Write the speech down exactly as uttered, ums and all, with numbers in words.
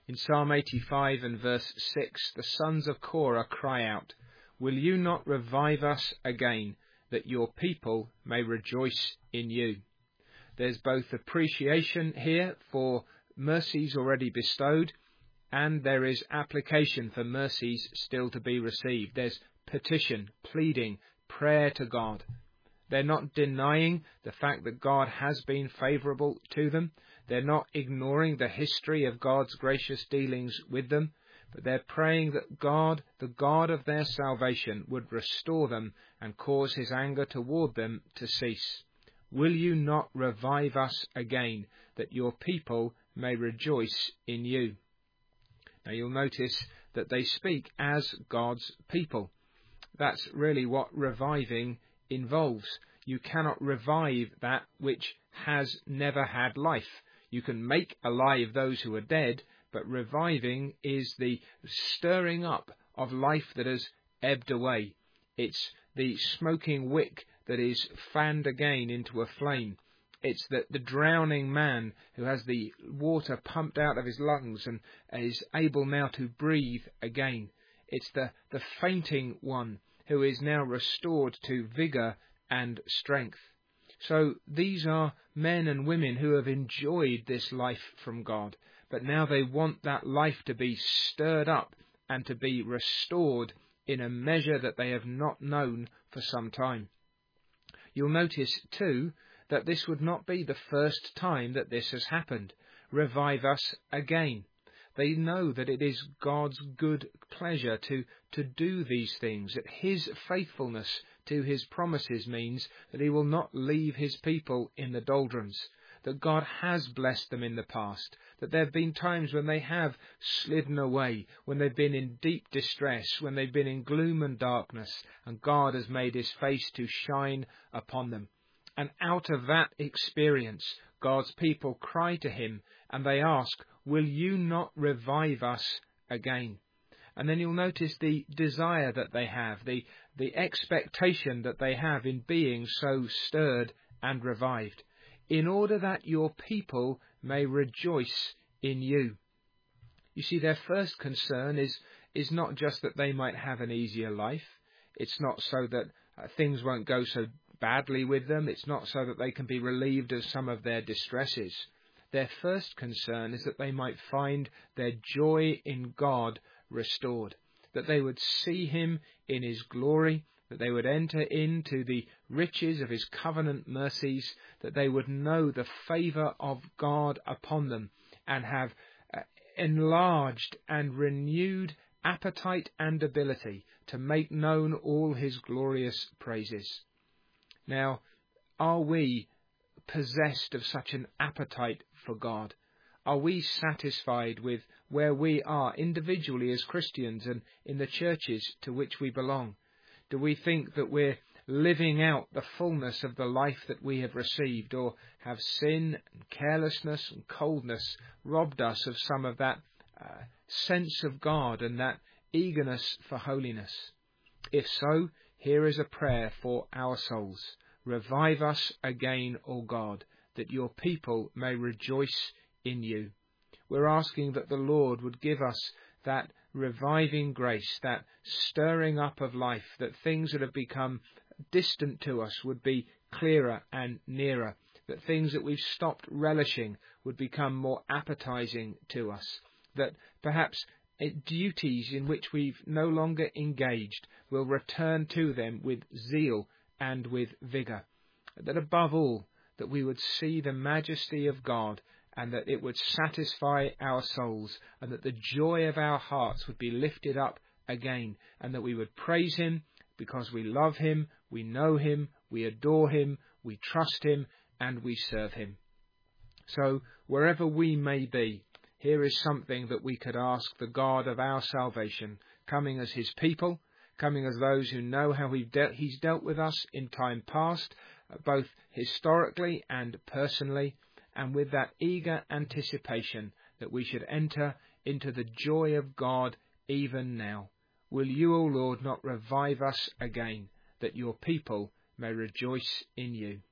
In Psalm eighty-five and verse six, the sons of Korah cry out, "Will you not revive us again, that your people may rejoice in you?" There's both appreciation here for mercies already bestowed, and there is application for mercies still to be received. There's petition, pleading, prayer to God. They're not denying the fact that God has been favourable to them. They're not ignoring the history of God's gracious dealings with them, but they're praying that God, the God of their salvation, would restore them and cause his anger toward them to cease. Will you not revive us again, that your people may rejoice in you? Now you'll notice that they speak as God's people. That's really what reviving involves. You cannot revive that which has never had life. You can make alive those who are dead, but reviving is the stirring up of life that has ebbed away. It's the smoking wick that is fanned again into a flame. It's the, the drowning man who has the water pumped out of his lungs and is able now to breathe again. It's the, the fainting one who is now restored to vigour and strength. So these are men and women who have enjoyed this life from God, but now they want that life to be stirred up and to be restored in a measure that they have not known for some time. You'll notice, too, that this would not be the first time that this has happened. Revive us again. They know that it is God's good pleasure to, to do these things, that his faithfulness to his promises means that he will not leave his people in the doldrums, that God has blessed them in the past, that there have been times when they have slidden away, when they've been in deep distress, when they've been in gloom and darkness, and God has made his face to shine upon them. And out of that experience, God's people cry to him and they ask, "Will you not revive us again?" And then you'll notice the desire that they have, the, the expectation that they have in being so stirred and revived, in order that your people may rejoice in you. You see, their first concern is, is not just that they might have an easier life. It's not so that uh, things won't go so badly with them. It's not so that they can be relieved of some of their distresses. Their first concern is that they might find their joy in God restored, that they would see him in his glory, that they would enter into the riches of his covenant mercies, that they would know the favour of God upon them and have uh, enlarged and renewed appetite and ability to make known all his glorious praises. Now, are we possessed of such an appetite for God? Are we satisfied with where we are individually as Christians and in the churches to which we belong? Do we think that we're living out the fullness of the life that we have received, or have sin and carelessness and coldness robbed us of some of that uh, sense of God and that eagerness for holiness? If so, here is a prayer for our souls. Revive us again, O God, that your people may rejoice in you. We're asking that the Lord would give us that reviving grace, that stirring up of life, that things that have become distant to us would be clearer and nearer, that things that we've stopped relishing would become more appetizing to us, that perhaps duties in which we've no longer engaged will return to them with zeal and with vigour, that above all, that we would see the majesty of God and that it would satisfy our souls, and that the joy of our hearts would be lifted up again, and that we would praise him because we love him, we know him, we adore him, we trust him, and we serve him. So, wherever we may be, here is something that we could ask the God of our salvation, coming as his people, coming as those who know how we've de- he's dealt with us in time past, both historically and personally, and with that eager anticipation that we should enter into the joy of God even now. Will you, O Lord, not revive us again, that your people may rejoice in you?